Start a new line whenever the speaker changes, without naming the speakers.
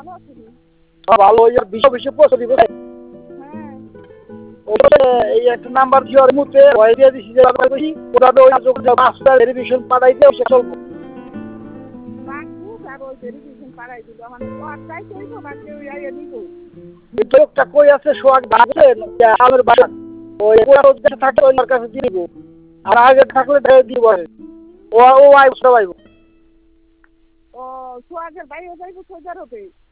ভালো ওই বিশ্ব বিশ্ব পৌঁছে দিব। এই একটা নাম্বার দিয়ে ওর মুহূর্তে ভয় দিয়ে দিচ্ছি যে ওরা তো ওই মাস্টার ভেরিফিকেশন পাঠাইতে সে চলবো। একটা কই আছে সোয়াগ ধারে আমের বাগান ওই থাকে ওই কাছে দিয়ে দিব। আর আগে থাকলে দিব ও আইব সব আইব।
ও সোয়াগের বাইরে যাইব সোজার হবে।